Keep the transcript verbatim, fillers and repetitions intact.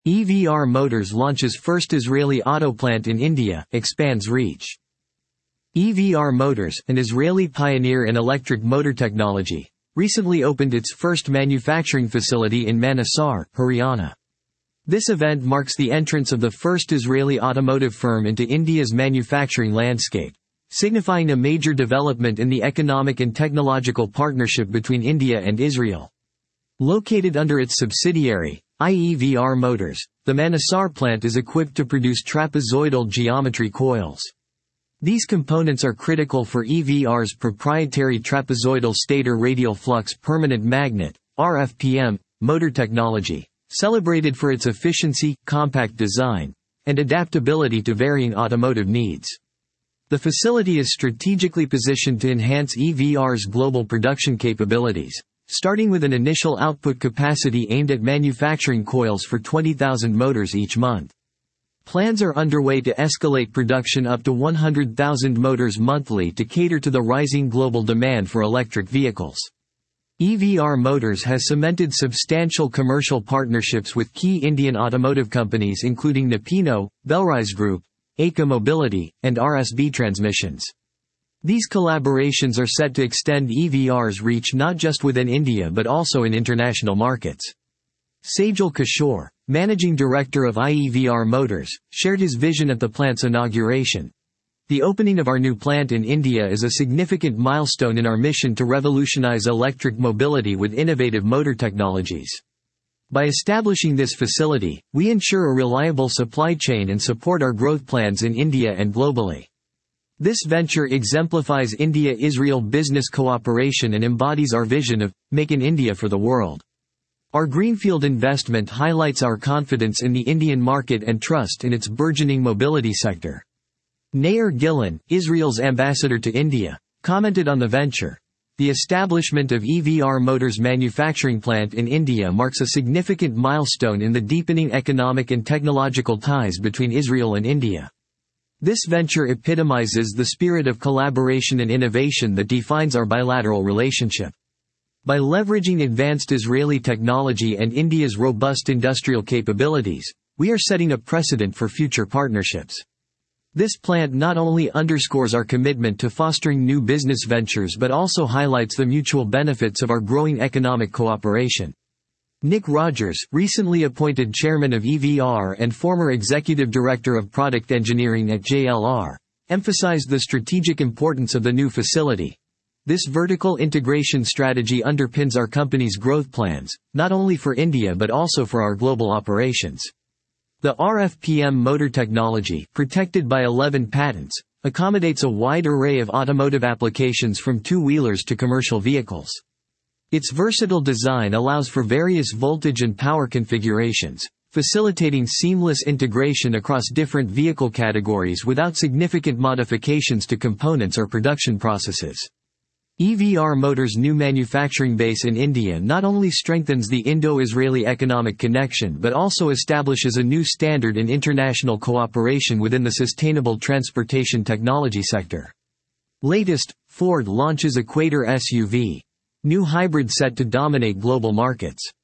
E V R Motors launches first Israeli auto plant in India, expands reach. E V R Motors, an Israeli pioneer in electric motor technology, recently opened its first manufacturing facility in Manesar, Haryana. This event marks the entrance of the first Israeli automotive firm into India's manufacturing landscape, signifying a major development in the economic and technological partnership between India and Israel. Located under its subsidiary, I E V R Motors, the Manesar plant is equipped to produce trapezoidal geometry coils. These components are critical for E V R's proprietary trapezoidal stator radial flux permanent magnet (R F P M) motor technology, celebrated for its efficiency, compact design, and adaptability to varying automotive needs. The facility is strategically positioned to enhance E V R's global production capabilities, starting with an initial output capacity aimed at manufacturing coils for twenty thousand motors each month. Plans are underway to escalate production up to one hundred thousand motors monthly to cater to the rising global demand for electric vehicles. E V R Motors has cemented substantial commercial partnerships with key Indian automotive companies including Nipino, Belrise Group, Aka Mobility, and R S B Transmissions. These collaborations are set to extend E V R's reach not just within India but also in international markets. Sajal Kishore, managing director of I E V R Motors, shared his vision at the plant's inauguration. The opening of our new plant in India is a significant milestone in our mission to revolutionize electric mobility with innovative motor technologies. By establishing this facility, we ensure a reliable supply chain and support our growth plans in India and globally. This venture exemplifies India-Israel business cooperation and embodies our vision of "Make in India for the world." Our greenfield investment highlights our confidence in the Indian market and trust in its burgeoning mobility sector. Nair Gillen, Israel's ambassador to India, commented on the venture. The establishment of E V R Motors manufacturing plant in India marks a significant milestone in the deepening economic and technological ties between Israel and India. This venture epitomizes the spirit of collaboration and innovation that defines our bilateral relationship. By leveraging advanced Israeli technology and India's robust industrial capabilities, we are setting a precedent for future partnerships. This plant not only underscores our commitment to fostering new business ventures but also highlights the mutual benefits of our growing economic cooperation. Nick Rogers, recently appointed chairman of E V R and former executive director of product engineering at J L R, emphasized the strategic importance of the new facility. This vertical integration strategy underpins our company's growth plans, not only for India but also for our global operations. The R F P M motor technology, protected by eleven patents, accommodates a wide array of automotive applications from two-wheelers to commercial vehicles. Its versatile design allows for various voltage and power configurations, facilitating seamless integration across different vehicle categories without significant modifications to components or production processes. E V R Motors' new manufacturing base in India not only strengthens the Indo-Israeli economic connection but also establishes a new standard in international cooperation within the sustainable transportation technology sector. Latest, Ford launches Equator S U V. New hybrid set to dominate global markets.